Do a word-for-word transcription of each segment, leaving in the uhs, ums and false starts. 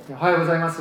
おはようございます、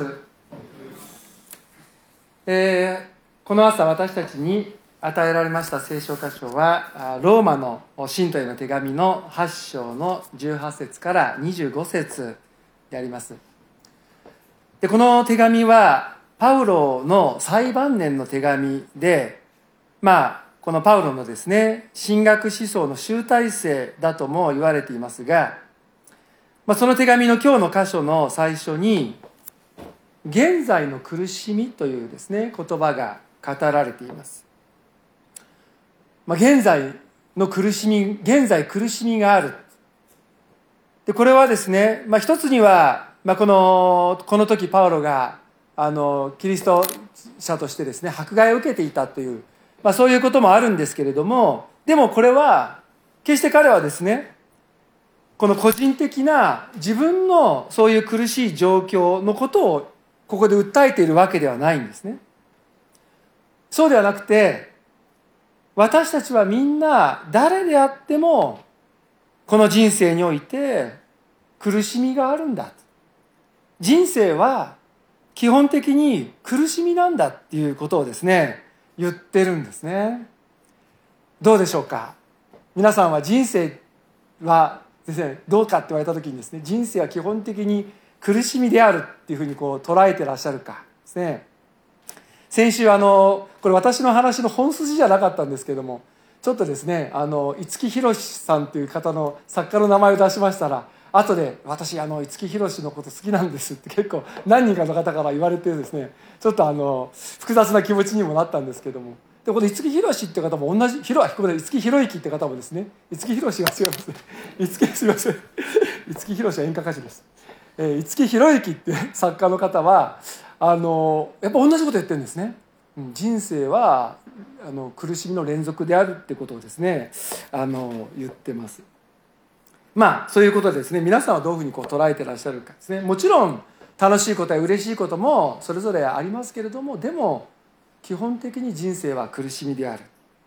えー、この朝私たちに与えられました聖書箇所はローマの信徒への手紙のはち章のじゅうはち節からにじゅうご節であります。でこの手紙はパウロの最晩年の手紙で、まあこのパウロのですね神学思想の集大成だとも言われていますが、まあ、その手紙の今日の箇所の最初に現在の苦しみというですね言葉が語られています。まあ、現在の苦しみ、現在苦しみがある。でこれはですね、まあ、一つには、まあ、このこの時パウロがあのキリスト者としてですね迫害を受けていたという、まあ、そういうこともあるんですけれども、でもこれは決して彼はですねこの個人的な自分のそういう苦しい状況のことをここで訴えているわけではないんですね。そうではなくて、私たちはみんな誰であってもこの人生において苦しみがあるんだ。人生は基本的に苦しみなんだっていうことをですね、言ってるんですね。どうでしょうか。皆さんは人生は先生どうかって言われた時にですね、人生は基本的に苦しみであるっていうふうにこう捉えてらっしゃるかですね。先週あのこれ私の話の本筋じゃなかったんですけども、ちょっとですねあの五木ひろしさんという方の作家の名前を出しましたら、後で私あの五木ひろしのこと好きなんですって結構何人かの方から言われてですね、ちょっとあの複雑な気持ちにもなったんですけども、でこの五木ひろしって方も同じ、ひろここで五木ひろゆきって方もですね、五木ひろしが違いますね。五木すみません。五木ひろしは演歌歌手です。えー、五木ひろゆきって作家の方はあのやっぱ同じこと言ってるんですね。人生はあの苦しみの連続であるってことをですねあの言ってます。まあそういうことでですね、皆さんはどういうふうにこう捉えてらっしゃるかですね。もちろん楽しいことや嬉しいこともそれぞれありますけれども、でも基本的に人生は苦しみである。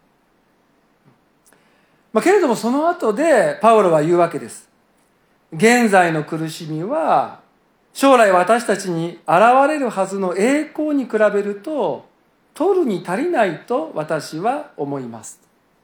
まあ、けれどもその後でパウロは言うわけです。現在の苦しみは将来私たちに現れるはずの栄光に比べると取るに足りないと私は思います。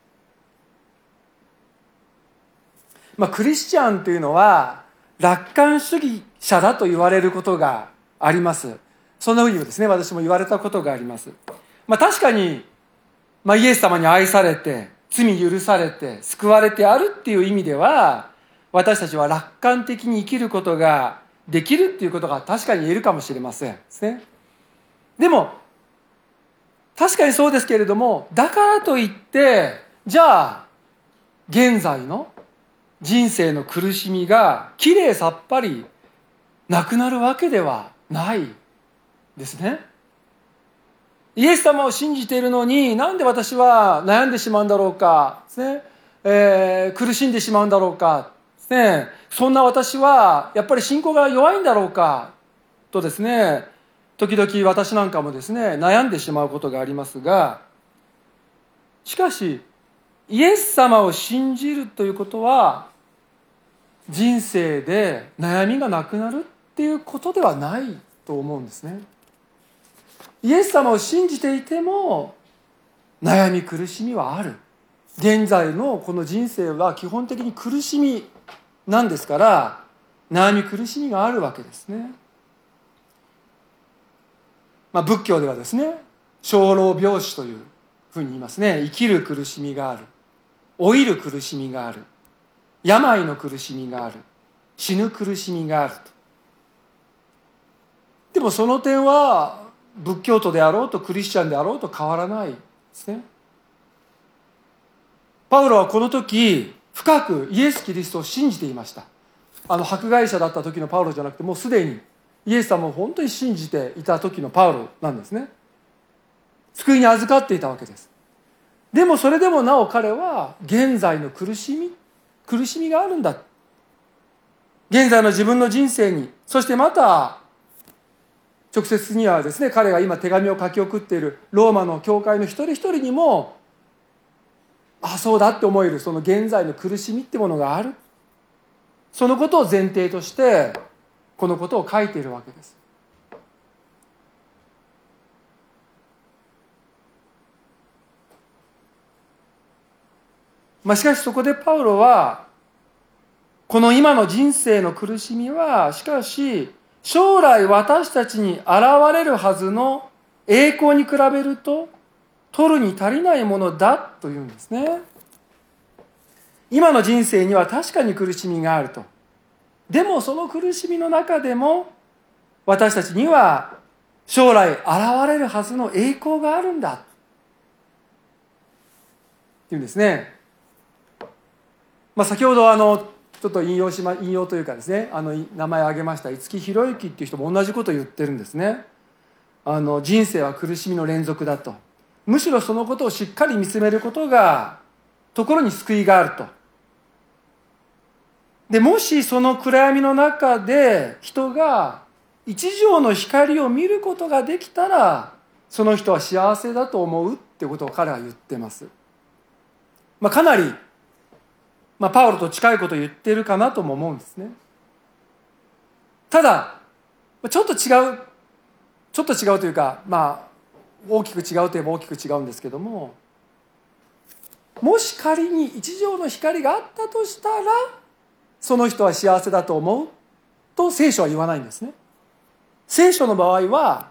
まあ、クリスチャンというのは楽観主義者だと言われることがあります。そんなふうにですね私も言われたことがあります。まあ、確かに、まあ、イエス様に愛されて罪許されて救われてあるっていう意味では、私たちは楽観的に生きることができるっていうことが確かに言えるかもしれませんですね。でも確かにそうですけれども、だからといってじゃあ現在の人生の苦しみがきれいさっぱりなくなるわけではないですね。イエス様を信じているのになんで私は悩んでしまうんだろうかですね、えー、苦しんでしまうんだろうかですね、そんな私はやっぱり信仰が弱いんだろうかとですね、時々私なんかもですね悩んでしまうことがありますが、しかしイエス様を信じるということは人生で悩みがなくなるっていうことではないと思うんですね。イエス様を信じていても悩み苦しみはある。現在のこの人生は基本的に苦しみなんですから、悩み苦しみがあるわけですね。まあ、仏教ではですね生老病死というふうに言いますね。生きる苦しみがある、老いる苦しみがある、病の苦しみがある、死ぬ苦しみがあると。でもその点は仏教徒であろうとクリスチャンであろうと変わらないですね。パウロはこの時深くイエス・キリストを信じていました。あの迫害者だった時のパウロじゃなくて、もうすでにイエス様を本当に信じていた時のパウロなんですね。救いに預かっていたわけです。でもそれでもなお彼は現在の苦しみ苦しみがあるんだ、現在の自分の人生に、そしてまた直接にはですね彼が今手紙を書き送っているローマの教会の一人一人にも、あそうだって思えるその現在の苦しみってものがある、そのことを前提としてこのことを書いているわけです。 まあ、しかしそこでパウロは、この今の人生の苦しみは、しかし、将来私たちに現れるはずの栄光に比べると、取るに足りないものだというんですね。今の人生には確かに苦しみがあると。でもその苦しみの中でも、私たちには将来現れるはずの栄光があるんだ。っていうんですね。まあ、先ほどあの、ちょっと引用しま、引用というかですね、あの、名前を挙げました五木ひろゆきっていう人も同じことを言ってるんですね。あの、人生は苦しみの連続だと。むしろそのことをしっかり見つめることが、ところに救いがあると。で、もしその暗闇の中で人が一条の光を見ることができたら、その人は幸せだと思うってことを彼は言ってます。まあ、かなり、まあ、パウロと近いことを言ってるかなとも思うんですね。ただ、ちょっと違う、ちょっと違うというか、まあ、大きく違うといえば大きく違うんですけども、もし仮に一条の光があったとしたら、その人は幸せだと思うと聖書は言わないんですね。聖書の場合は、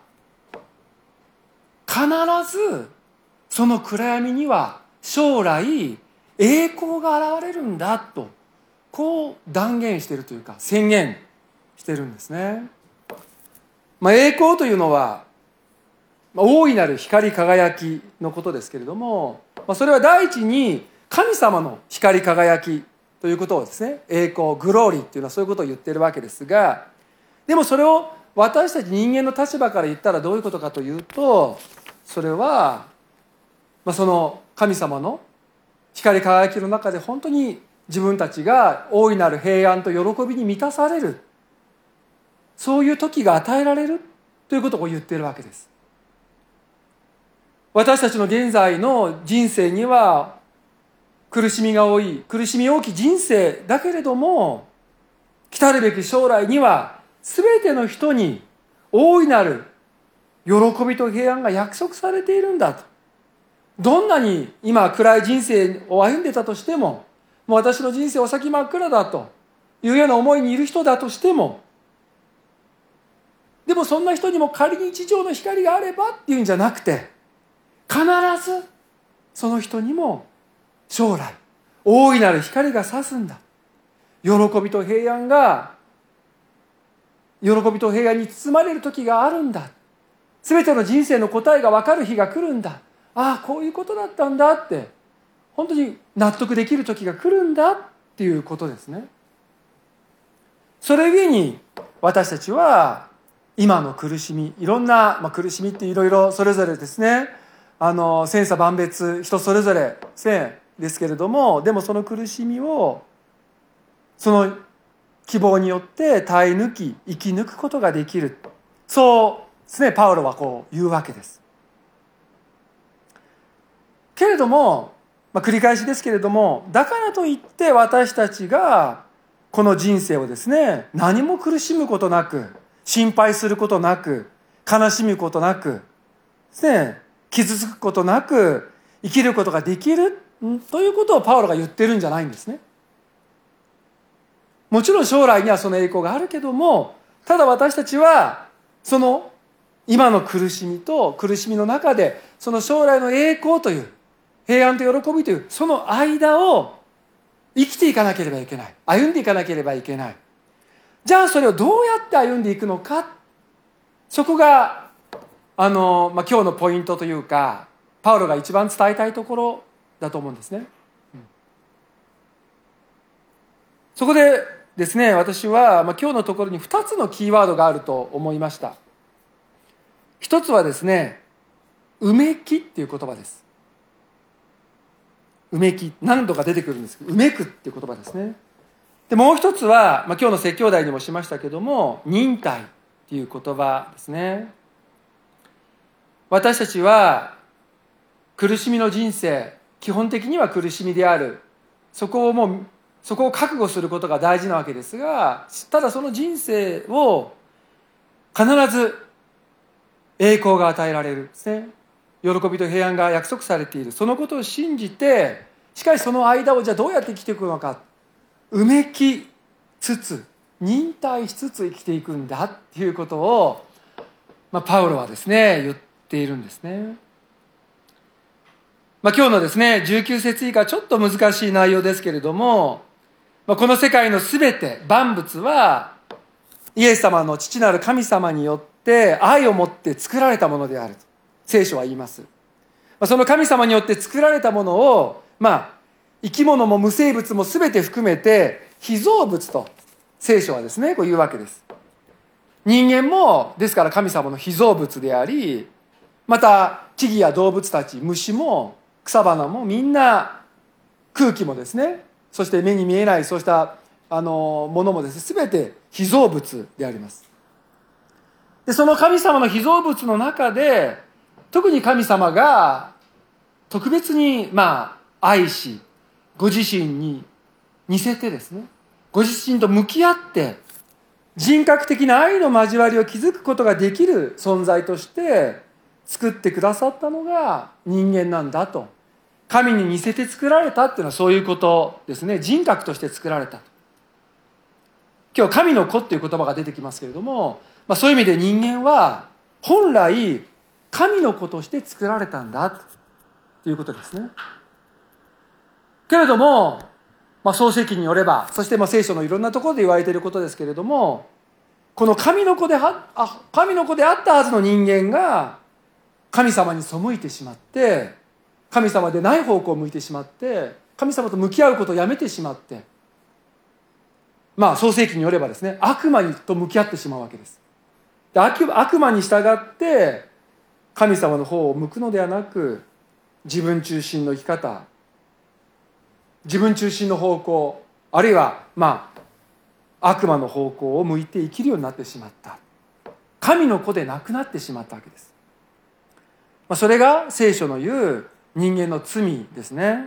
必ずその暗闇には将来栄光が現れるんだと、こう断言しているというか宣言してるんですね。まあ、栄光というのは、まあ、大いなる光り輝きのことですけれども、まあ、それは第一に神様の光り輝きということをですね、栄光、グローリーっていうのはそういうことを言っているわけですが、でもそれを私たち人間の立場から言ったらどういうことかというと、それは、まあ、その神様の光り輝きの中で本当に自分たちが大いなる平安と喜びに満たされる、そういう時が与えられるということを言っているわけです。私たちの現在の人生には苦しみが多い、苦しみ多き人生だけれども、来たるべき将来には全ての人に大いなる喜びと平安が約束されているんだと。どんなに今暗い人生を歩んでたとしても、もう私の人生お先真っ暗だというような思いにいる人だとしても、でもそんな人にも仮に一条の光があればっていうんじゃなくて、必ずその人にも将来大いなる光が差すんだ。喜びと平安が、喜びと平安に包まれる時があるんだ。すべての人生の答えが分かる日が来るんだ。ああ、こういうことだったんだって、本当に納得できる時が来るんだっていうことですね。それゆえに私たちは今の苦しみ、いろんな、まあ、苦しみっていろいろそれぞれですね、あの千差万別、人それぞれですけれども、でもその苦しみをその希望によって耐え抜き生き抜くことができる、そうですね、パウロはこう言うわけです。けれども、まあ、繰り返しですけれども、だからといって私たちがこの人生をですね、何も苦しむことなく、心配することなく、悲しむことなくですね、傷つくことなく生きることができるということをパウロが言ってるんじゃないんですね。もちろん将来にはその栄光があるけども、ただ私たちはその今の苦しみと苦しみの中で、その将来の栄光という平安と喜びというその間を生きていかなければいけない、歩んでいかなければいけない。じゃあそれをどうやって歩んでいくのか、そこがあの、まあ、今日のポイントというか、パウロが一番伝えたいところだと思うんですね。うん、そこでですね、私は、まあ、今日のところにふたつのキーワードがあると思いました。一つはですね、うめきっていう言葉です。うめき、何度か出てくるんですけど、うめくっていう言葉ですね。で、もう一つは、まあ、今日の説教題にもしましたけども、忍耐っていう言葉ですね。私たちは苦しみの人生、基本的には苦しみである、そこをもうそこを覚悟することが大事なわけですが、ただその人生を必ず栄光が与えられるですね、喜びと平安が約束されている、そのことを信じてしかしその間をじゃあどうやって生きていくのか。うめきつつ、忍耐しつつ生きていくんだっていうことを、まあ、パウロはですね、言っているんですね。まあ、今日のですね、じゅうきゅう節以下、ちょっと難しい内容ですけれども、まあ、この世界のすべて、万物は、イエス様の父なる神様によって愛を持って作られたものであると、聖書は言います。まあ、その神様によって作られたものを、まあ、生き物も無生物もすべて含めて、被造物と、聖書はですね、こう言うわけです。人間も、ですから神様の被造物であり、また、木々や動物たち、虫も、草花もみんな、空気もですね、そして目に見えないそうしたあのものもですね、すべて被造物であります。で、その神様の被造物の中で、特に神様が特別にまあ愛し、ご自身に似せてですね、ご自身と向き合って人格的な愛の交わりを築くことができる存在として作ってくださったのが人間なんだと。神に似せて作られたっていうのはそういうことですね。人格として作られた。今日神の子っていう言葉が出てきますけれども、まあ、そういう意味で人間は本来神の子として作られたんだということですね。けれども、まあ、創世記によれば、そしてまあ聖書のいろんなところで言われていることですけれども、この神の子ではあ神の子であったはずの人間が神様に背いてしまって、神様でない方向を向いてしまって、神様と向き合うことをやめてしまって、まあ創世記によればですね、悪魔にと向き合ってしまうわけです。で 悪, 悪魔に従って神様の方を向くのではなく、自分中心の生き方、自分中心の方向、あるいはまあ悪魔の方向を向いて生きるようになってしまった。神の子でなくなってしまったわけです。まあ、それが聖書の言う人間の罪ですね。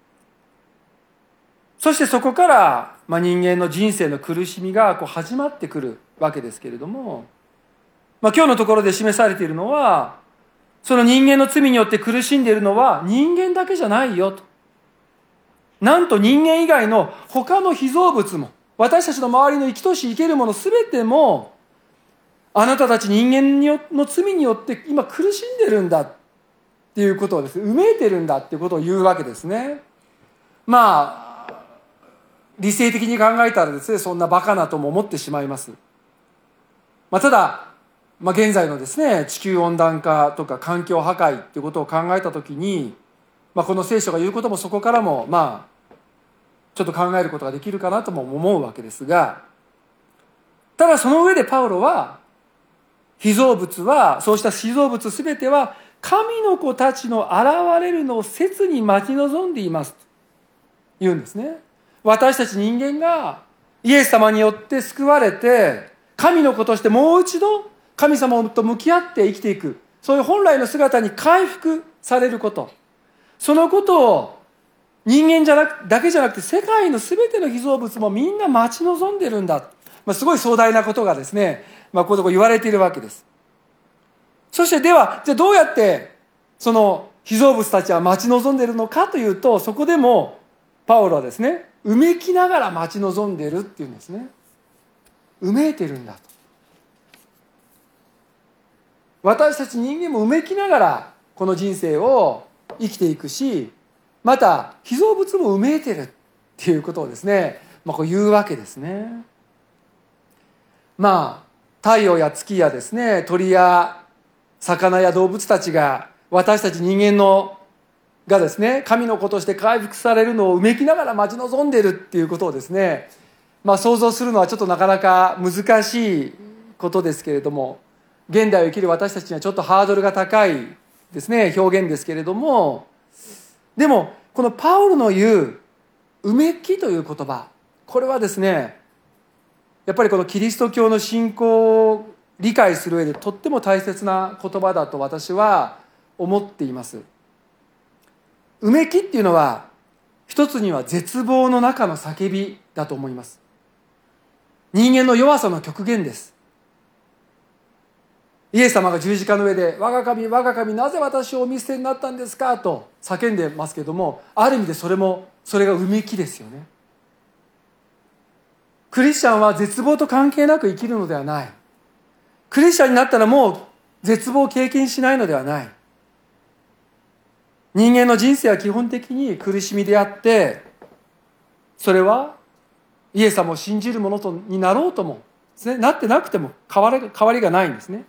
そしてそこから、まあ、人間の人生の苦しみがこう始まってくるわけですけれども、まあ、今日のところで示されているのは、その人間の罪によって苦しんでいるのは人間だけじゃないよと。なんと人間以外の他の被造物も、私たちの周りの生きとし生けるものすべても、あなたたち人間の罪によって今苦しんでるんだっていうことをですね、うめいてるんだっていうことを言うわけですね。まあ理性的に考えたらですね、そんなバカなとも思ってしまいます。まあ、ただ、まあ、現在のですね、地球温暖化とか環境破壊っていうことを考えたときに、まあ、この聖書が言うこともそこからもまあちょっと考えることができるかなとも思うわけですが、ただその上でパウロは、被造物は、そうした被造物すべては神の子たちの現れるのを切に待ち望んでいますと言うんですね。私たち人間がイエス様によって救われて、神の子としてもう一度神様と向き合って生きていく、そういう本来の姿に回復されること、そのことを人間じゃなくだけじゃなくて世界の全ての被造物もみんな待ち望んでるんだ。まあ、すごい壮大なことがですね、まあ、こういうとこ言われているわけです。そしてでは、じゃあどうやってその被造物たちは待ち望んでいるのかというと、そこでもパウロはですね、うめきながら待ち望んでいるっていうんですね。うめいてるんだと。私たち人間もうめきながらこの人生を生きていくし、また被造物もうめいてるっていうことをですね、まあ、こう言うわけですね。まあ太陽や月やですね、鳥や魚や動物たちが私たち人間のがですね、神の子として回復されるのをうめきながら待ち望んでいるっていうことをですね、まあ想像するのはちょっとなかなか難しいことですけれども、現代を生きる私たちにはちょっとハードルが高いですね、表現ですけれども、でもこのパウロの言ううめきという言葉、これはですね、やっぱりこのキリスト教の信仰を理解する上でとっても大切な言葉だと私は思っています。うめきっていうのは一つには絶望の中の叫びだと思います。人間の弱さの極限です。 イエス様が十字架の上で、我が神、我が神、なぜ私をお見捨てになったんですかと叫んでますけども、ある意味でそれも、それがうめきですよね。クリスチャンは絶望と関係なく生きるのではない。クリスチャンになったらもう絶望を経験しないのではない。人間の人生は基本的に苦しみであって、それはイエス様を信じる者とになろうとも、なってなくても変わり、変わりがないんですね。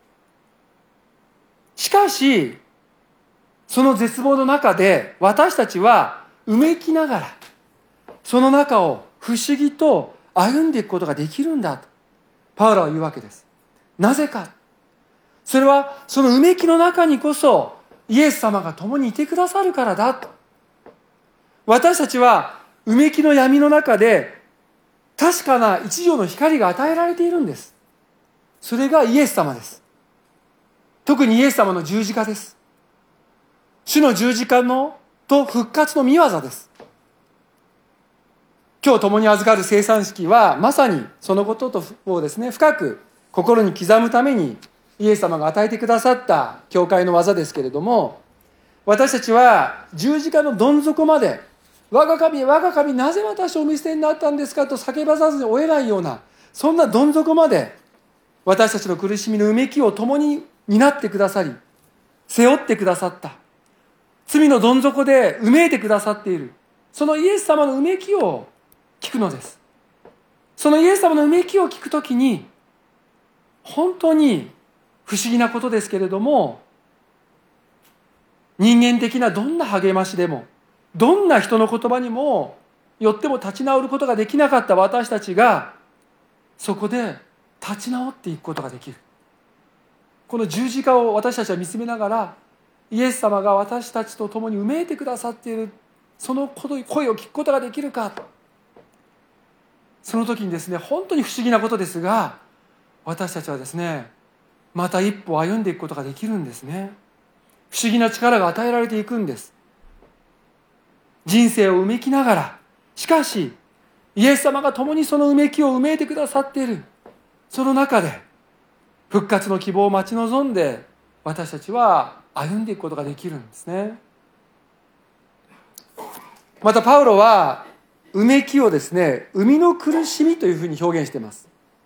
しかし、その絶望の中で私たちはうめきながら、その中を不思議と歩んでいくことができるんだと、パウロは言うわけです。なぜか。それはそのうめきの中にこそ、イエス様が共にいてくださるからだと。私たちはうめきの闇の中で、確かな一条の光が与えられているんです。それがイエス様です。特にイエス様の十字架です。主の十字架のと復活の御業です。今日共に預かる聖餐式はまさにそのことをですね、深く心に刻むためにイエス様が与えてくださった教会の技ですけれども、私たちは十字架のどん底まで、我が神、我が神、なぜ私をお見捨てになったんですかと叫ばざるを得ないような、そんなどん底まで私たちの苦しみのうめきを共に担ってくださり、背負ってくださった。罪のどん底でうめいてくださっている。そのイエス様のうめきを聞くのです。そのイエス様のうめきを聞くときに、本当に不思議なことですけれども、人間的などんな励ましでも、どんな人の言葉にもよっても立ち直ることができなかった私たちが、そこで立ち直っていくことができる。この十字架を私たちは見つめながら、イエス様が私たちと共にうめいてくださっている、その声を聞くことができるか。その時にですね、本当に不思議なことですが、私たちはですね、また一歩歩んでいくことができるんですね。不思議な力が与えられていくんです。人生をうめきながら、しかしイエス様が共にそのうめきをうめいてくださっている、その中で復活の希望を待ち望んで私たちは歩んでいくことができるんですね。またパウロはうめきをですね、生みの苦しみというふうに表現しています。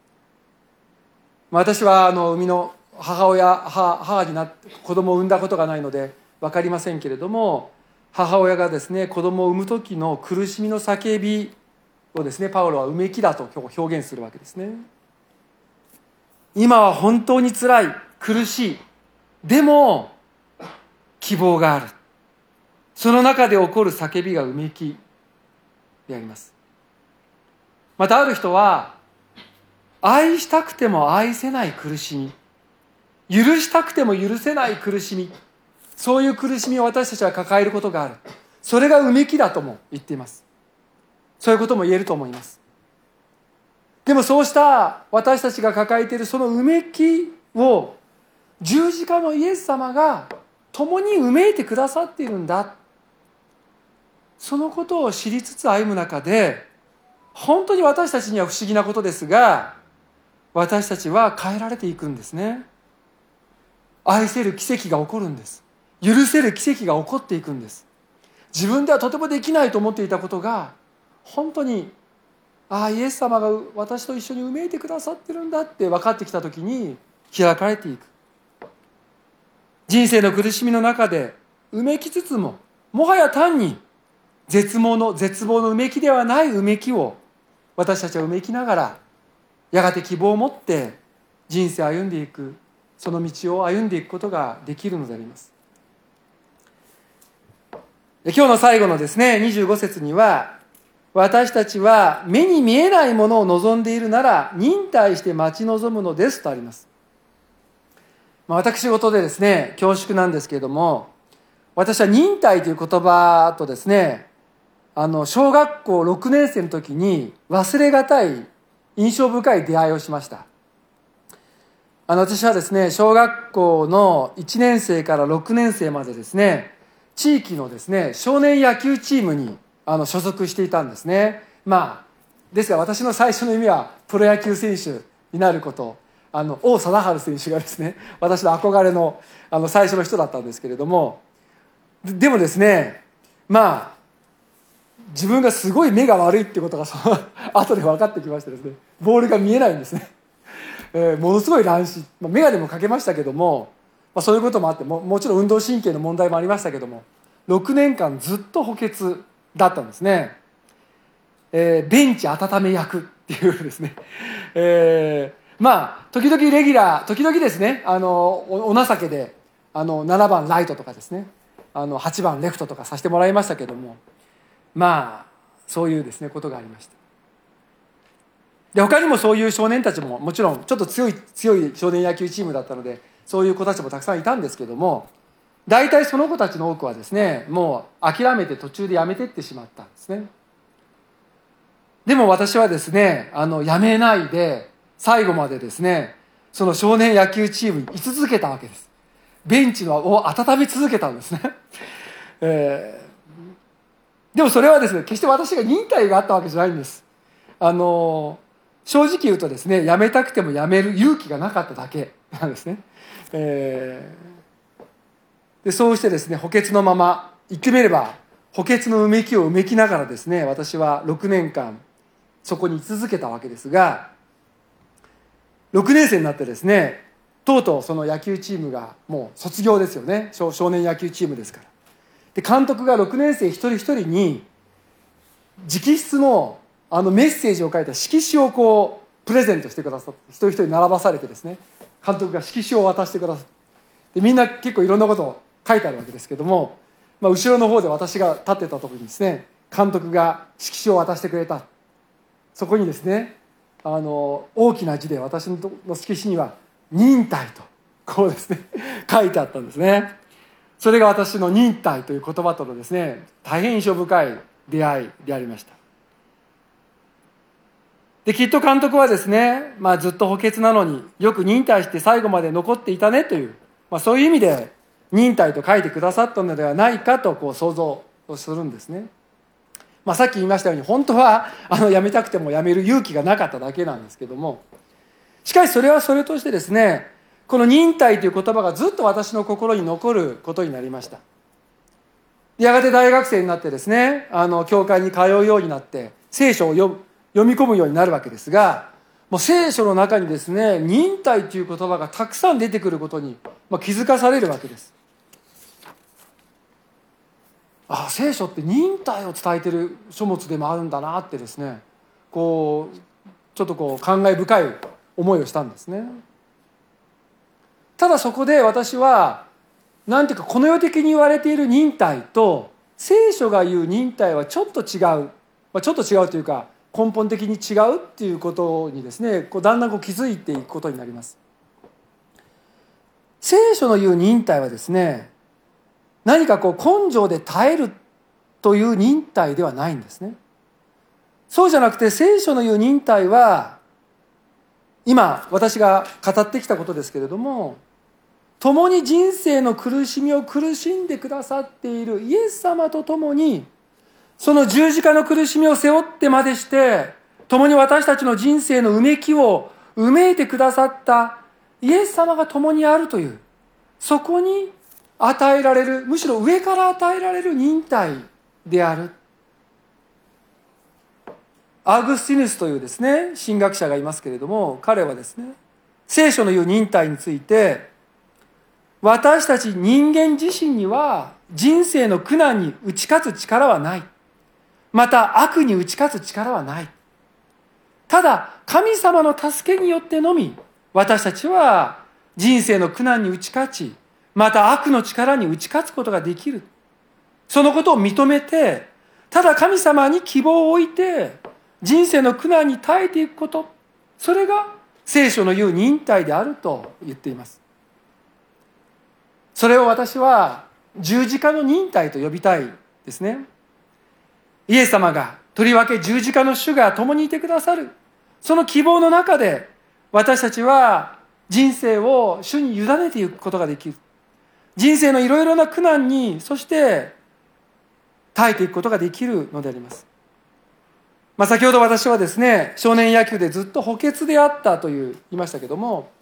私はあの生みの母親、母、母になって子供を産んだことがないので分かりませんけれども、母親がですね、子供を産む時の苦しみの叫びをですね、パウロはうめきだと表現するわけですね。今は本当につらい、苦しい、でも希望がある。その中で起こる叫びがうめきであります。またある人は、愛したくても愛せない苦しみ、許したくても許せない苦しみ、そういう苦しみを私たちは抱えることがある。それがうめきだとも言っています。そういうことも言えると思います。でもそうした私たちが抱えているそのうめきを十字架のイエス様が共にうめいてくださっているんだ。そのことを知りつつ歩む中で、本当に私たちには不思議なことですが、私たちは変えられていくんですね。愛せる奇跡が起こるんです。許せる奇跡が起こっていくんです。自分ではとてもできないと思っていたことが、本当に、ああ、イエス様が私と一緒にうめいてくださってるんだって分かってきたときに開かれていく。人生の苦しみの中でうめきつつも、もはや単に絶望の絶望のうめきではないうめきを私たちはうめきながら、やがて希望を持って人生を歩んでいく、その道を歩んでいくことができるのであります。今日の最後のですね、にじゅうご節には、私たちは目に見えないものを望んでいるなら忍耐して待ち望むのですとあります。まあ、私事でですね、恐縮なんですけれども、私は忍耐という言葉とですね、あの小学校ろくねん生の時に忘れがたい印象深い出会いをしました。あの私はですね、小学校のいちねん生からろくねん生までですね、地域のですね、少年野球チームにあの所属していたんですね。まあですが私の最初の夢はプロ野球選手になること。 あの王貞治選手がですね、私の憧れのあの最初の人だったんですけれども、で, でもですねまあ自分がすごい目が悪いってことがその後で分かってきましてですね、ボールが見えないんですね、えー、ものすごい乱視、まあ、眼鏡もかけましたけども、まあ、そういうこともあって も, もちろん運動神経の問題もありましたけども、ろくねんかんずっと補欠だったんですね、えー、ベンチ温め役っていうですね、えー、まあ時々レギュラー、時々ですね、あの お, お情けであのななばんライトとかですね、あのはちばんレフトとかさせてもらいましたけども、まあそういうですねことがありました。で他にもそういう少年たちももちろんちょっと強い強い少年野球チームだったので、そういう子たちもたくさんいたんですけども、大体その子たちの多くはですね、もう諦めて途中でやめていってしまったんですね。でも私はですね、あのやめないで最後までですね、その少年野球チームに居続けたわけです。ベンチを温め続けたんですね、えーでもそれはですね、決して私が忍耐があったわけじゃないんです。あの正直言うとですね、やめたくてもやめる勇気がなかっただけなんですね、えー、でそうしてですね、補欠のまま言ってみれば補欠のうめきをうめきながらですね、私はろくねんかんそこに居続けたわけですが、ろくねん生になってですね、とうとうその野球チームがもう卒業ですよね、 少, 少年野球チームですから。で監督がろくねん生一人一人に直筆のあのメッセージを書いた色紙をこうプレゼントしてくださって、一人一人並ばされてですね、監督が色紙を渡してくださって、でみんな結構いろんなことを書いてあるわけですけども、まあ、後ろの方で私が立ってたところにですね、監督が色紙を渡してくれた。そこにですね、あの大きな字で私の色紙には忍耐とこうですね書いてあったんですね。それが私の忍耐という言葉とのですね、大変印象深い出会いでありました。できっと監督はですね、まあ、ずっと補欠なのによく忍耐して最後まで残っていたねという、まあ、そういう意味で忍耐と書いてくださったのではないかとこう想像をするんですね。まあ、さっき言いましたように本当はあの辞めたくても辞める勇気がなかっただけなんですけども、しかしそれはそれとしてですね、この忍耐という言葉がずっと私の心に残ることになりました。やがて大学生になってですね、あの教会に通うようになって聖書を読読み込むようになるわけですが、もう聖書の中にですね、忍耐という言葉がたくさん出てくることに、まあ、気づかされるわけです。ああ、聖書って忍耐を伝えている書物でもあるんだなってですね、こうちょっとこう感慨深い思いをしたんですね。ただそこで私はなんていうか、この世的に言われている忍耐と聖書が言う忍耐はちょっと違う、まあ、ちょっと違うというか根本的に違うっていうことにですね、こうだんだんこう気づいていくことになります。聖書の言う忍耐はですね、何かこう根性で耐えるという忍耐ではないんですね。そうじゃなくて、聖書の言う忍耐は今私が語ってきたことですけれども、共に人生の苦しみを苦しんでくださっているイエス様と共に、その十字架の苦しみを背負ってまでして共に私たちの人生のうめきをうめいてくださったイエス様が共にあるという、そこに与えられる、むしろ上から与えられる忍耐である。アーグスティヌスというですね、神学者がいますけれども、彼はですね、聖書の言う忍耐について、私たち人間自身には人生の苦難に打ち勝つ力はない。また悪に打ち勝つ力はない。ただ神様の助けによってのみ、私たちは人生の苦難に打ち勝ち、また悪の力に打ち勝つことができる。そのことを認めて、ただ神様に希望を置いて人生の苦難に耐えていくこと、それが聖書の言う忍耐であると言っています。それを私は十字架の忍耐と呼びたいですね。イエス様が、とりわけ十字架の主が共にいてくださる、その希望の中で私たちは人生を主に委ねていくことができる。人生のいろいろな苦難に、そして耐えていくことができるのであります。まあ、先ほど私はですね、少年野球でずっと補欠であったという言いましたけども、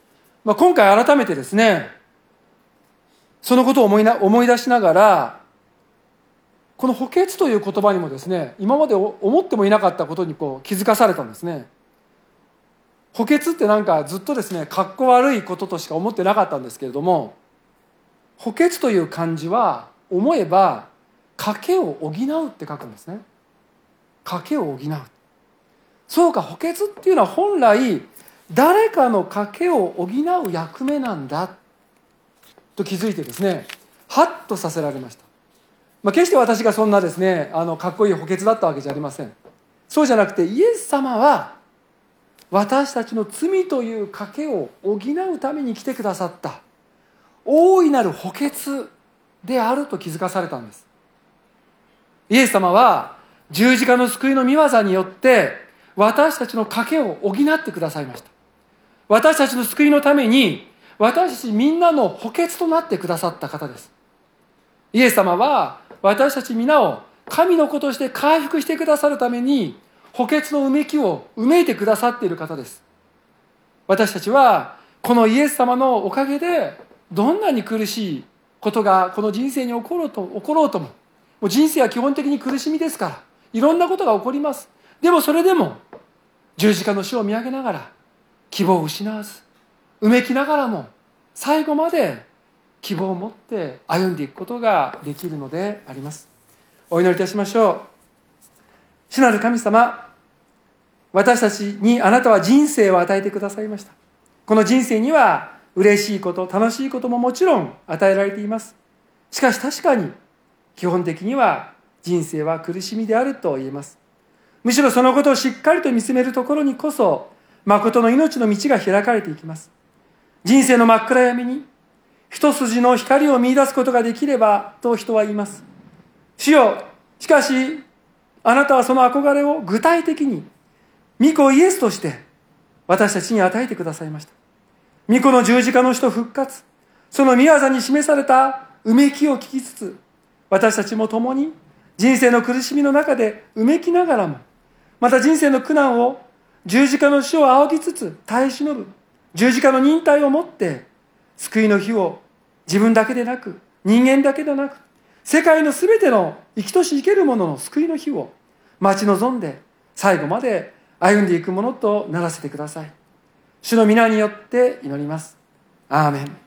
まあ、今回改めてですね、そのことを思いな思い出しながら、この補欠という言葉にもですね、今まで思ってもいなかったことにこう気づかされたんですね。補欠ってなんかずっとですね、かっこ悪いこととしか思ってなかったんですけれども、補欠という漢字は思えば賭けを補うって書くんですね。賭けを補う。そうか、補欠っていうのは本来誰かの賭けを補う役目なんだと気づいてですね、ハッとさせられました。まあ、決して私がそんなですね、あのかっこいい補欠だったわけじゃありません。そうじゃなくて、イエス様は私たちの罪という賭けを補うために来てくださった大いなる補欠であると気づかされたんです。イエス様は十字架の救いの御業によって私たちの賭けを補ってくださいました。私たちの救いのために私たちみんなの補欠となってくださった方です。イエス様は私たち皆を神の子として回復してくださるために補欠のうめきを埋めてくださっている方です。私たちはこのイエス様のおかげでどんなに苦しいことがこの人生に起ころうと起ころうとも、もう人生は基本的に苦しみですから、いろんなことが起こります。でもそれでも十字架の死を見上げながら希望を失わず、うめきながらも最後まで希望を持って歩んでいくことができるのであります。お祈りいたしましょう。主なる神様、私たちにあなたは人生を与えてくださいました。この人生には嬉しいこと、楽しいことももちろん与えられています。しかし確かに基本的には人生は苦しみであると言えます。むしろそのことをしっかりと見つめるところにこそ誠の命の道が開かれていきます。人生の真っ暗闇に一筋の光を見出すことができればと人は言います。主よ、しかしあなたはその憧れを具体的に御子イエスとして私たちに与えてくださいました。御子の十字架の死と復活、その御業に示されたうめきを聞きつつ、私たちも共に人生の苦しみの中でうめきながらも、また人生の苦難を十字架の死を仰ぎつつ耐え忍ぶ十字架の忍耐をもって救いの日を自分だけでなく、人間だけでなく、世界のすべての生きとし生ける者の救いの日を待ち望んで最後まで歩んでいくものとならせてください。主の皆によって祈ります。アーメン。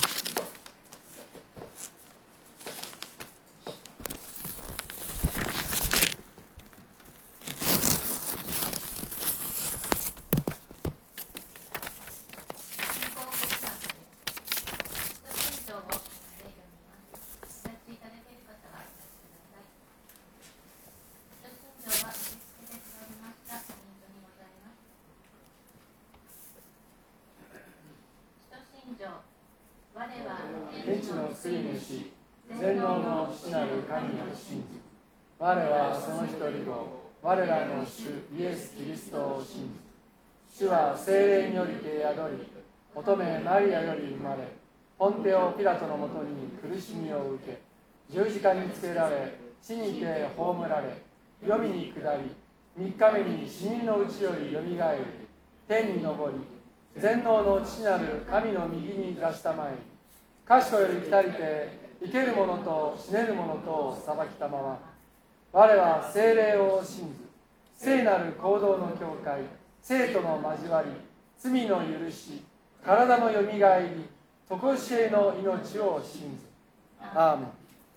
天地の救い主、全能の父なる神を信じ、我はその一人子、我らの主イエス・キリストを信じ、主は聖霊によりて宿り、乙女マリアより生まれ、ポンテオ・ピラトのもとに苦しみを受け、十字架につけられ、死にて葬られ、黄泉に下り、三日目に死人のうちよりよみがえり、天に昇り、全能の父なる神の右に座したまえに、賢より来たりて生ける者と死ねる者とを裁きたまわ。我は聖霊を信ず、聖なる行動の教会、生との交わり、罪の許し、体のよみがえり、常しえの命を信ず。アーメン。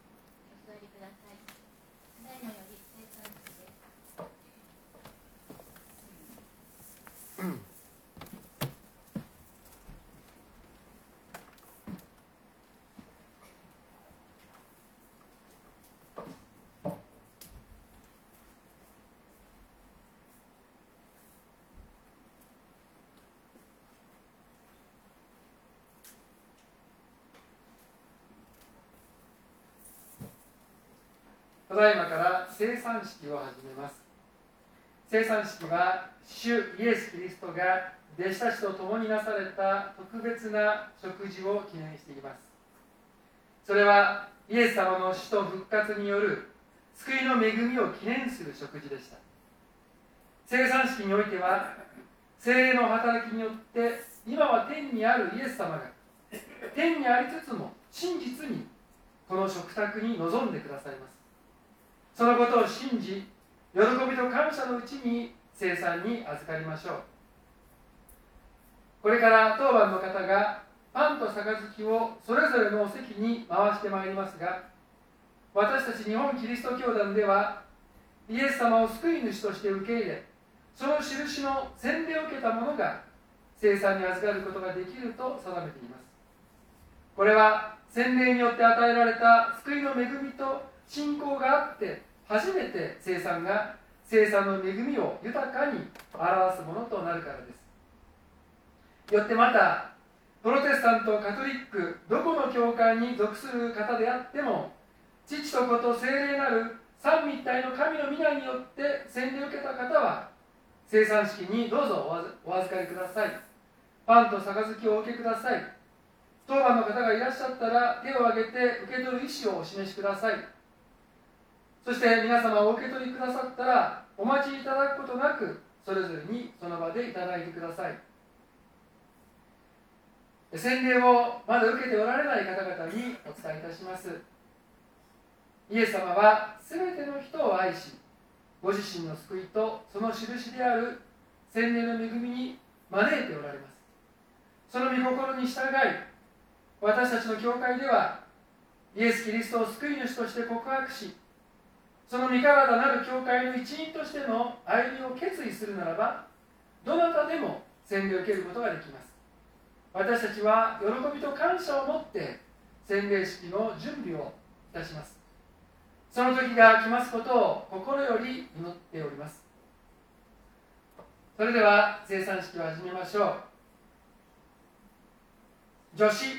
ただいまから聖餐式を始めます。聖餐式は主イエス・キリストが弟子たちと共になされた特別な食事を記念しています。それはイエス様の死と復活による救いの恵みを記念する食事でした。聖餐式においては聖霊の働きによって今は天にあるイエス様が天にありつつも真実にこの食卓に臨んでくださいます。そのことを信じ、喜びと感謝のうちに聖餐に預かりましょう。これから当番の方がパンと杯をそれぞれのお席に回してまいりますが、私たち日本キリスト教団ではイエス様を救い主として受け入れ、その印の洗礼を受けた者が聖餐に預かることができると定めています。これは洗礼によって与えられた救いの恵みと信仰があって初めて聖餐が聖餐の恵みを豊かに表すものとなるからです。よってまたプロテスタント、カトリック、どこの教会に属する方であっても、父と子と聖霊なる三位一体の神の皆によって洗礼を受けた方は聖餐式にどうぞお預かりください。パンと杯をお受けください。当番の方がいらっしゃったら手を挙げて受け取る意思をお示しください。そして皆様お受け取りくださったらお待ちいただくことなくそれぞれにその場でいただいてください。洗礼をまだ受けておられない方々にお伝えいたします。イエス様はすべての人を愛し、ご自身の救いとその印である洗礼の恵みに招いておられます。その御心に従い、私たちの教会ではイエス・キリストを救い主として告白し、その身体なる教会の一員としての歩みを決意するならば、どなたでも洗礼を受けることができます。私たちは喜びと感謝を持って洗礼式の準備をいたします。その時が来ますことを心より祈っております。それでは聖餐式を始めましょう。助詞、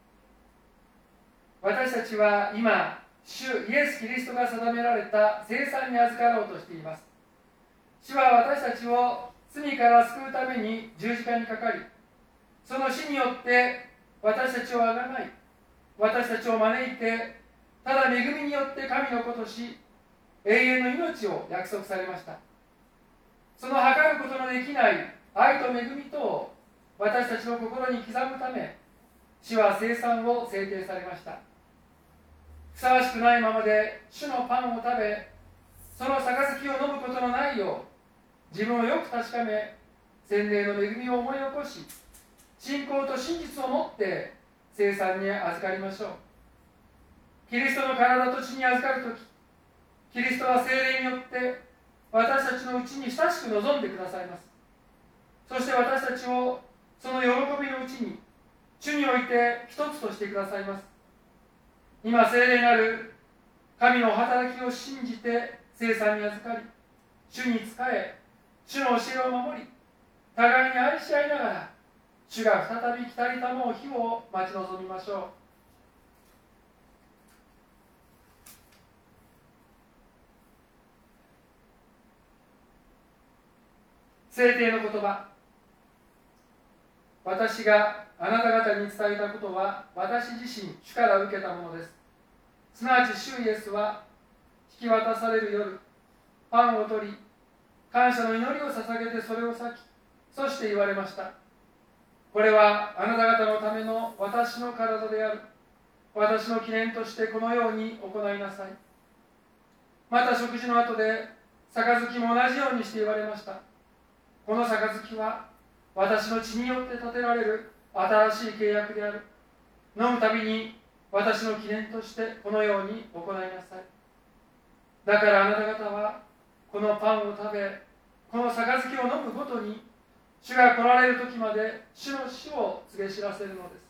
私たちは今主イエス・キリストが定められた聖餐に預かろうとしています。主は私たちを罪から救うために十字架にかかり、その死によって私たちをあがない、私たちを招いて、ただ恵みによって神の子とし、永遠の命を約束されました。その測ることのできない愛と恵みとを私たちの心に刻むため、主は聖餐を制定されました。ふさわしくないままで主のパンを食べ、その杯を飲むことのないよう、自分をよく確かめ、洗礼の恵みを思い起こし、信仰と真実を持って聖餐に預かりましょう。キリストの体と血に預かるとき、キリストは聖霊によって私たちのうちに親しく望んでくださいます。そして私たちをその喜びのうちに主において一つとしてくださいます。今聖霊なる神の働きを信じて聖餐に預かり、主に仕え、主の教えを守り、互いに愛し合いながら主が再び来たりたもう日を待ち望みましょう。聖典の言葉、私があなた方に伝えたことは私自身主から受けたものです。すなわち主イエスは引き渡される夜、パンを取り感謝の祈りを捧げてそれを裂き、そして言われました。これはあなた方のための私の体である。私の記念としてこのように行いなさい。また食事の後で杯も同じようにして言われました。この杯は私の血によって立てられる新しい契約である。飲むたびに私の記念としてこのように行いなさい。だからあなた方はこのパンを食べ、この杯を飲むごとに主が来られる時まで主の死を告げ知らせるのです。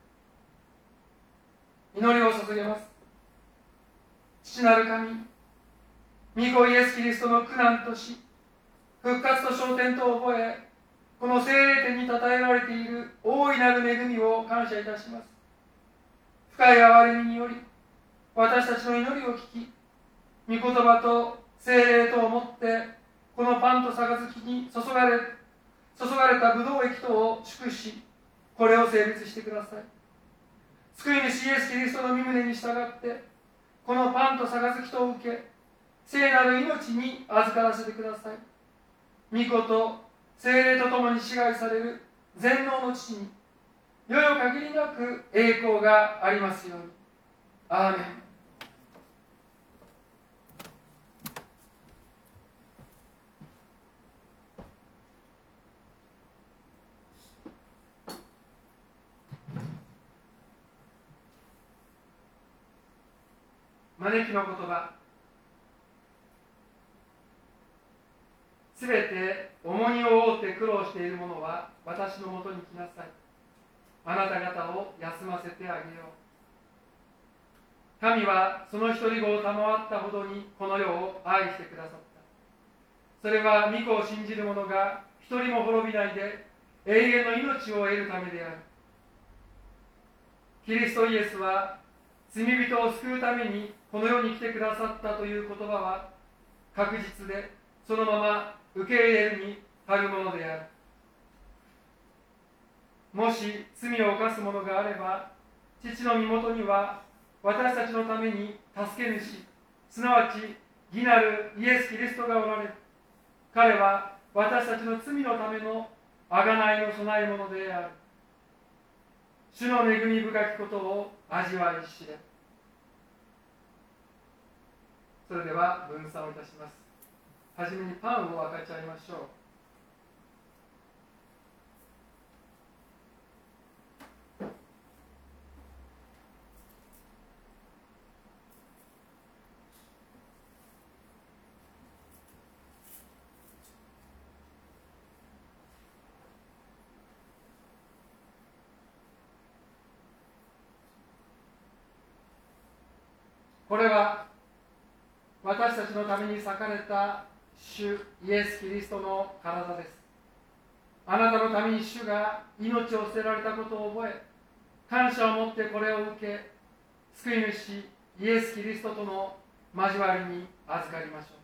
祈りを捧げます。父なる神、御子イエス・キリストの苦難と死、復活と昇天と覚え、この聖霊典に称えられている大いなる恵みを感謝いたします。深い憐れみにより私たちの祈りを聞き、御言葉と聖霊とをもってこのパンと杯に注がれ注がれたブドウ液とを祝し、これを成立してください。救い主イエス・キリストの御胸に従ってこのパンと杯とを受け、聖なる命に預からせてください。御子と聖霊とともに支配される全能の父によよ限りなく栄光がありますように。アーメン。招きの言葉。すべて重荷を負って苦労している者は私のもとに来なさい。あなた方を休ませてあげよう。神はその一人子を賜ったほどにこの世を愛してくださった。それは御子を信じる者が一人も滅びないで永遠の命を得るためである。キリストイエスは罪人を救うためにこの世に来てくださったという言葉は確実で、そのまま受け入れるに足るものである。もし罪を犯す者があれば、父の身元には私たちのために助け主、すなわち義なるイエス・キリストがおられる。彼は私たちの罪のための贖いの備え物である。主の恵み深きことを味わい知れ。それでは分散をいたします。はじめにパンを分かち合いましょう。これは私たちのために裂かれた主イエス・キリストの体です。あなたのために主が命を捨てられたことを覚え、感謝を持ってこれを受け、救い主イエス・キリストとの交わりに預かりましょう。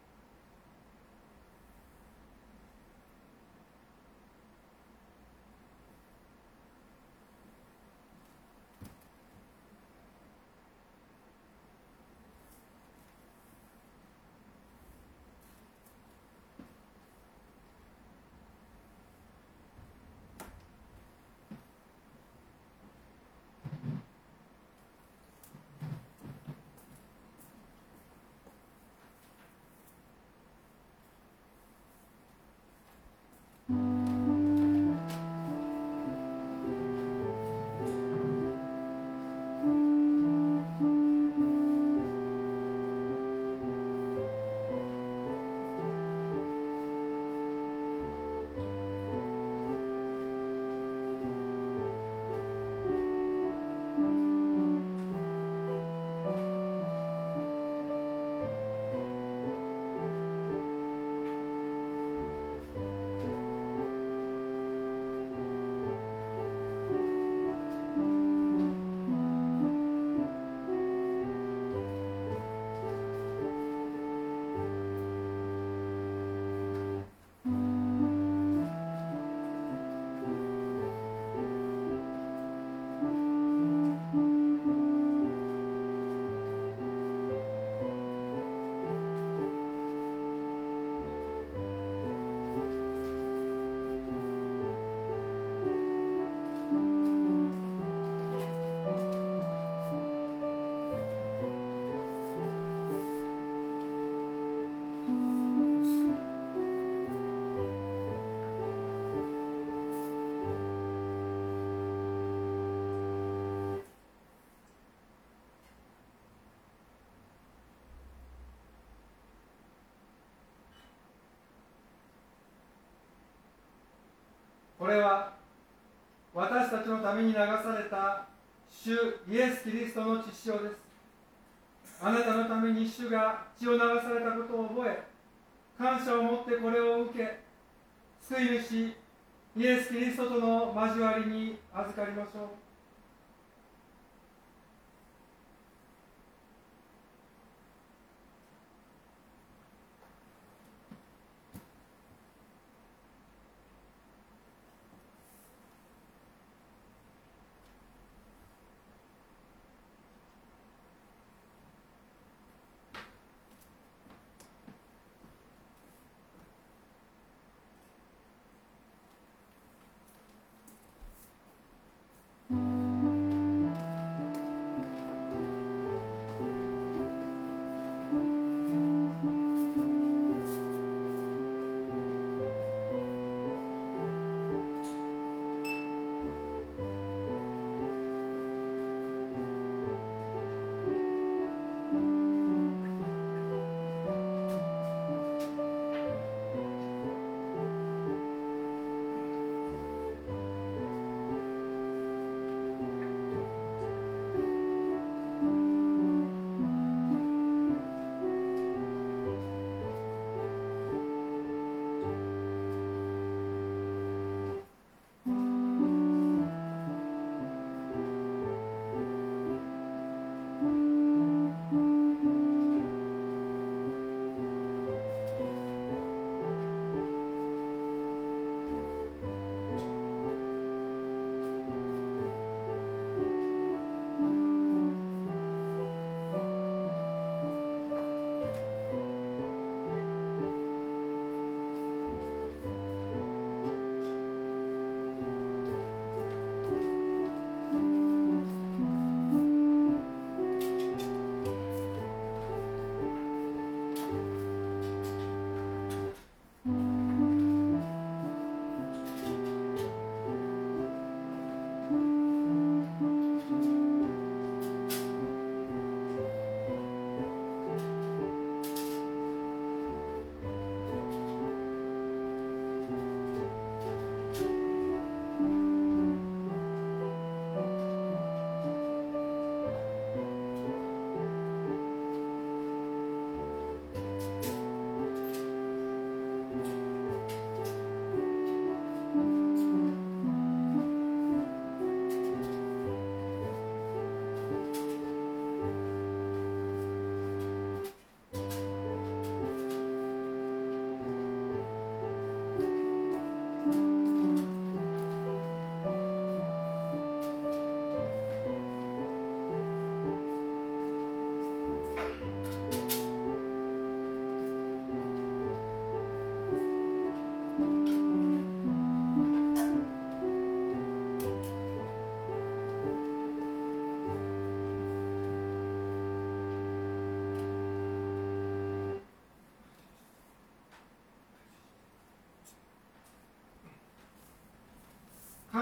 これは私たちのために流された主イエス・キリストの血潮です。あなたのために主が血を流されたことを覚え、感謝を持ってこれを受け、救い主イエス・キリストとの交わりに預かりましょう。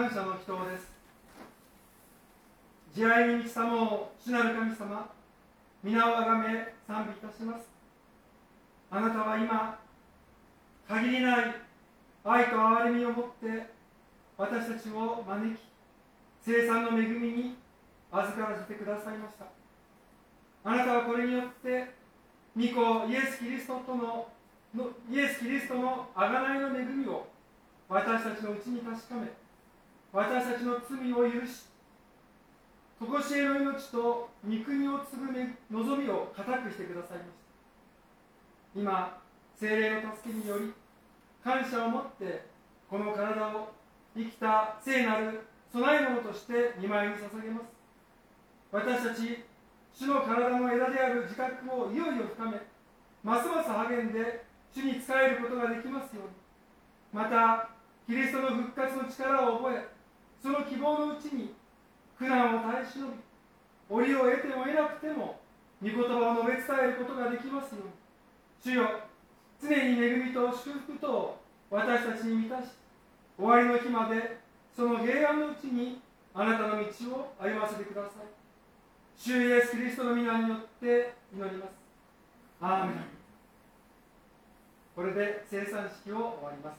感謝の祈祷です。慈愛に満ちたもを主なる神様、皆をあがめ賛美いたします。あなたは今、限りない愛と憐れみをもって私たちを招き、聖産の恵みに預からせてくださいました。あなたはこれによって御子イエス・キリストとののイエス・キリストの贖いの恵みを私たちのうちに確かめ、私たちの罪を許し、常しえの命と御国を継ぐ望みを固くしてくださいました。今、聖霊の助けにより感謝を持ってこの体を生きた聖なる供え物として御前に捧げます。私たち主の体の枝である自覚をいよいよ深め、ますます励んで主に仕えることができますように。またキリストの復活の力を覚え、その希望のうちに苦難を耐え忍び、折を得ても得なくても御言葉を述べ伝えることができますように。主よ、常に恵みと祝福と私たちに満たし、終わりの日までその平安のうちにあなたの道を歩ませてください。主イエス・キリストの皆によって祈ります。アーメン。これで聖餐式を終わります。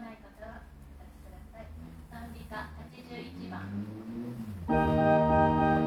賛美歌はちじゅういちばん。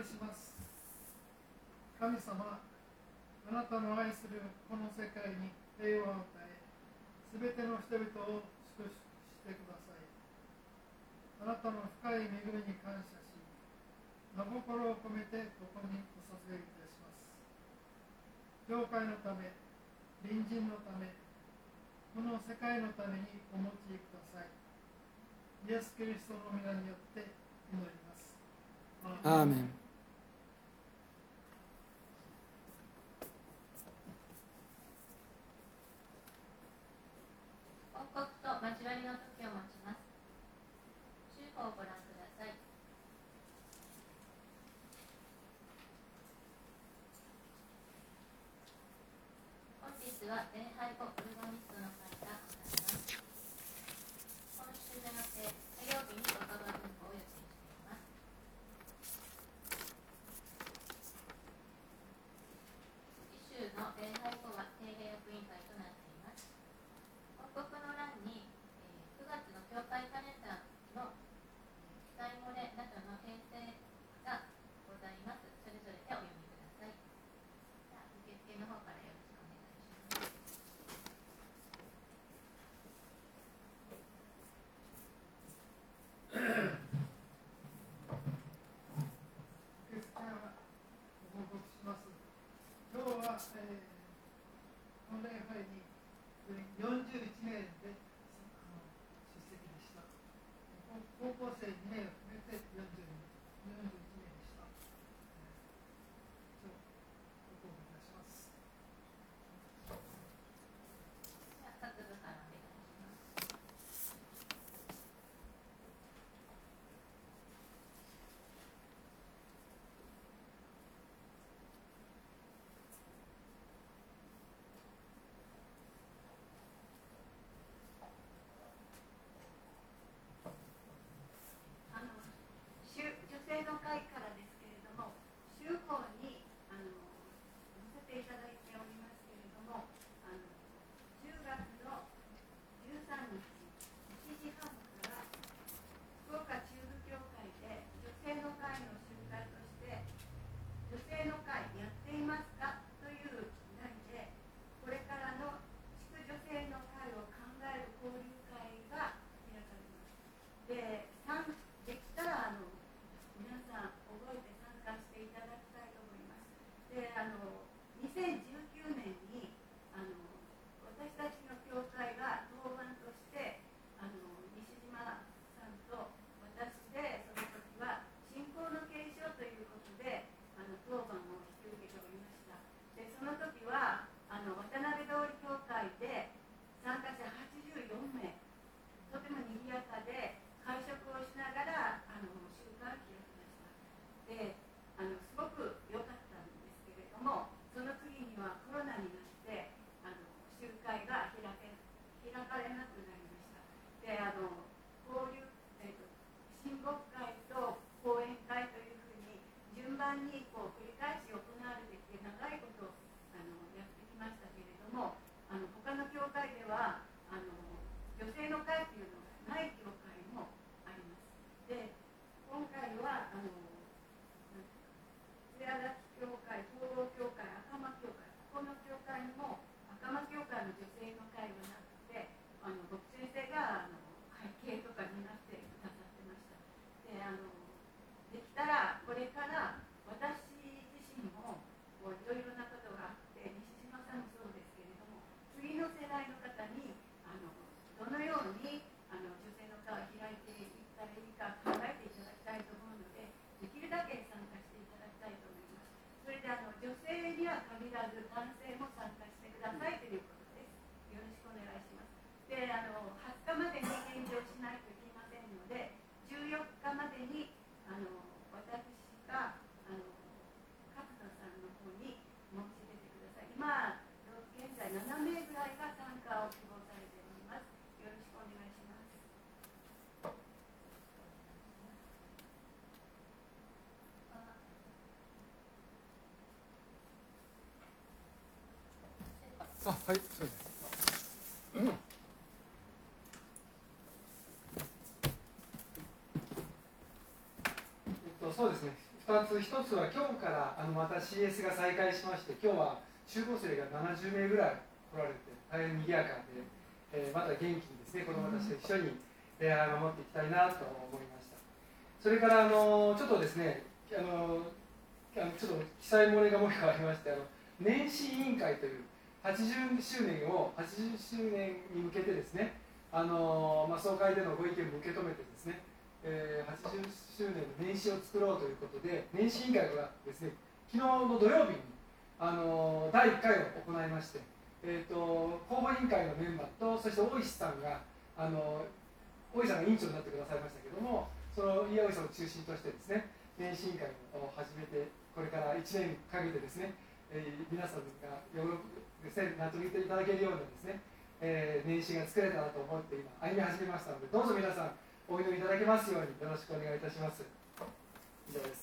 します。神様、あなたの愛するこの世界に平和を与え、すべての人々を祝福してください。あなたの深い恵みに感謝し、真心を込めてここにお捧げいたします。教会のため、隣人のため、この世界のためにお持ちください。イエス・キリストの皆によって祈ります。 アーメン。 報告と交わりの時を持ちます。週報をご覧ください。本日は礼拝後オルゴニストの会が行います。今週の予定、火曜日に若葉文庫を予定しています。次週の礼拝後は定例役員会となっています。報告の欄に、えー、くがつの教会カレンダーの記載漏れなどの訂正がございます。それぞれでお読みください。では受付の方からよろしくお願いします。 受付はご報告します。今日は、えー、この礼拝によんじゅういちめいであの出席でした。高校生にめいを含めてよんじゅうめい、よんじゅういちめいでした。以上、ご報告いたします。 では各部からお願いします。 あの女性の会からですけれども、週報にあの載せていただいておりますけれども、あのじゅうがつのじゅうさんにちいちじはんから福岡中部教会で女性の会の集会として女性の会やっていますかという題で、これからの地区女性の会を考える交流会が開かれます。で、参できたらあの皆さん覚えて参加していただきたいと思います。で、あのにせんじゅうきゅうねんにあの私たちの教会が当番としてあの西島さんと私で、その時は信仰の継承ということであの当番を引き受けておりました。で、その時はあの渡辺通り教会で参加者はちじゅうよんめい、とても賑やかで会食をしながらあの集会を開きました。で、あのすごく良かったんですけれども、その次にはコロナになってあの集会が開け開かれなくなりました。で、あの交流、えーと、親睦会と講演会というふうに順番にこう繰り返し行われてきて長いことをあのやってきましたけれども、あの他の教会ではあの女性の会というのがない教会もあります。で、今回はあの津屋崎教会、東洋教会、赤間教会、ここの教会にも赤間教会の女性の会はなくて、あの牧先生があの会計とかになってくださってました。で、あのできたらこれから私自身もこういろいろなことがあって、西島さんもそうですけれども、次の世代の方にあのどのようにあの女性の会を開いていったらいいか考えていただきたいと思うので、できるだけ参加していただきたいと思います。それであの女性には限らず男性も参加してくださいということです。よろしくお願いします。で、あのはつかまでに返事をしないといけませんので、じゅうよっかまでにあの私があの勝田さんの方に申し出てください。今現在ななめいぐらいが参加を希望されております。よろしくお願いします。 あ、はい、そうです。うん、えっと、そうですね。 ふたつ、ひとつは今日からあのまた シーエス が再開しまして、今日は中高生がななじゅうめいぐらい来られて大変にぎやかで、えー、また元気にですね子どもたちと一緒に礼拝を守っていきたいなと思いました。それからあのちょっとですねあのあのちょっと記載漏れがもう一個ありまして、あの年始委員会というはちじゅっしゅうねんをはちじゅっしゅうねんに向けてですね、あの、まあ、総会でのご意見も受け止めてですね、えー、はちじゅっしゅうねんの年始を作ろうということで、年始委員会がですね昨日の土曜日にあのだいいっかいを行いまして、えーと、公募委員会のメンバーと、そして大石さんがあの大石さんが委員長になってくださいましたけれども、その大石さんを中心としてですね年始委員会を始めて、これからいちねんかけてですね、えー、皆さんが喜ぶですね、納得いただけるようなですね、えー、年始が作れたらと思って今歩み始めましたので、どうぞ皆さんお祈りいただけますようによろしくお願いいたします。以上です。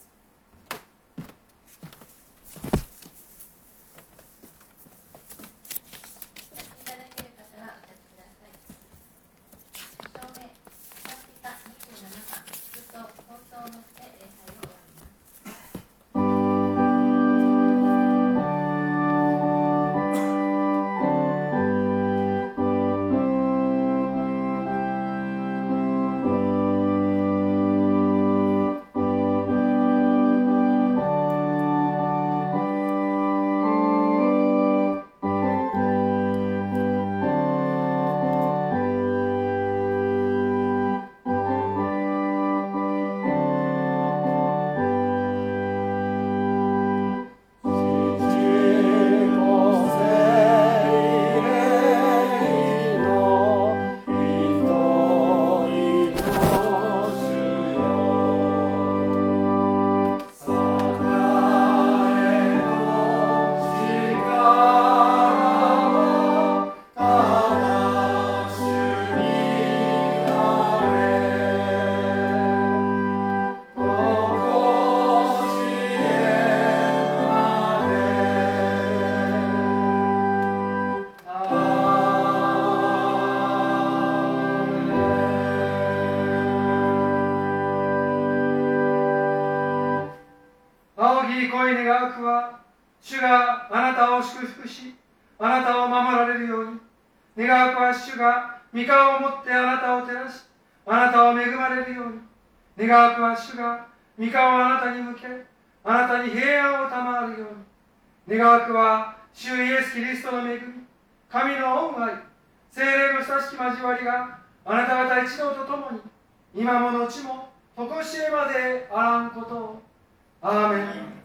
主があなたを祝福し、あなたを守られるように。願わくは主が御顔をもってあなたを照らし、あなたを恵まれるように。願わくは主が御顔をあなたに向け、あなたに平安を賜るように。願わくは主イエス・キリストの恵み、神の恩愛、聖霊の親しき交わりがあなた方一同と共に、今も後も常しえまであらんことを。アーメン。